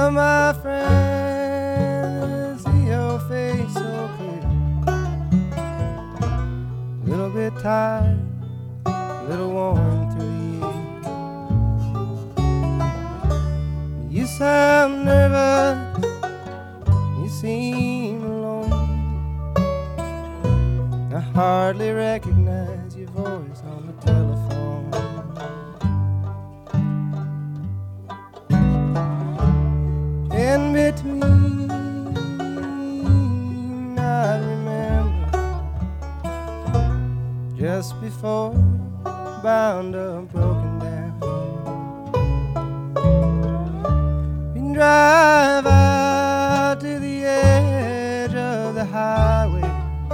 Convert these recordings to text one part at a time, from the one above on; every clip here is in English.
Oh, my friend, see your face so clear. A little bit tired, a little worn through the years. You sound nervous, you seem alone. I hardly recognize your voice on the telephone. In between, I remember just before, bound up, broken down. We drive out to the edge of the highway,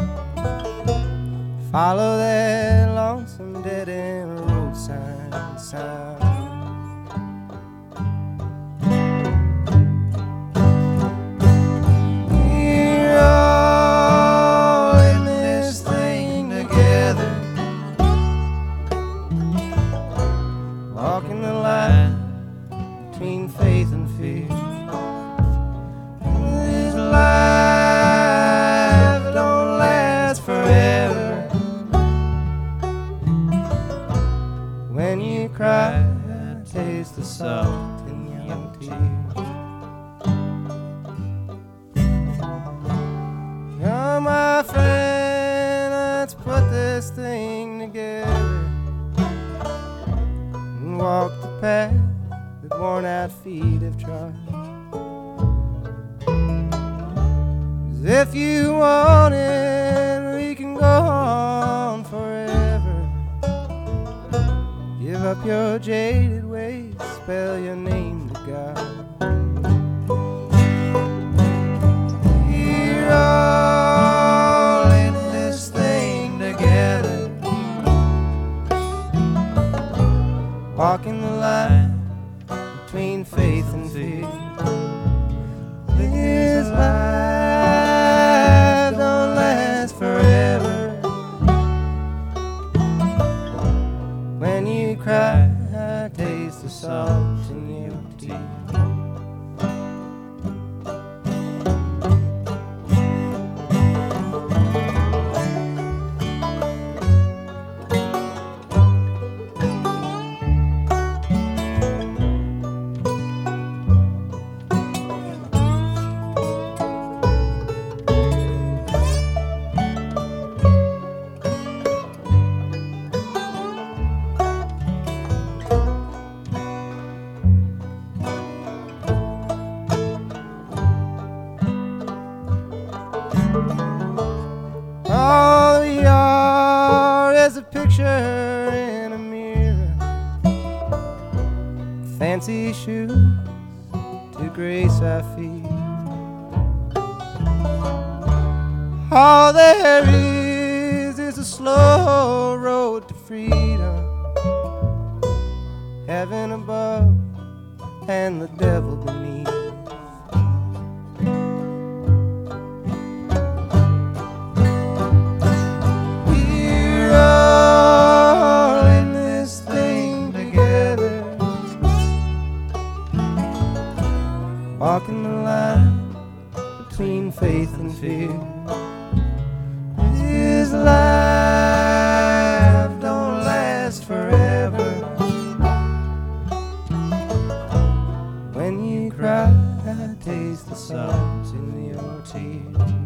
follow that lonesome dead-end road sign sound. We're all in this thing together, walking the line between faith and fear. This life don't last forever. When you cry, taste the salt in your tears. Oh, my friend, let's put this thing together and walk the path that worn-out feet have trod. 'Cause if you want it, we can go on forever. Give up your jaded ways, spell your name to God. We're all in this thing together, walking the line between faith and fear. This life don't last forever. When you cry, taste the salt in your teeth. All we are is a picture in a mirror, fancy shoes to grace our feet. All there is a slow road to freedom, heaven above and the devil beneath. Walking the line between faith and fear. This life don't last forever. When you cry, taste the salt in your tears.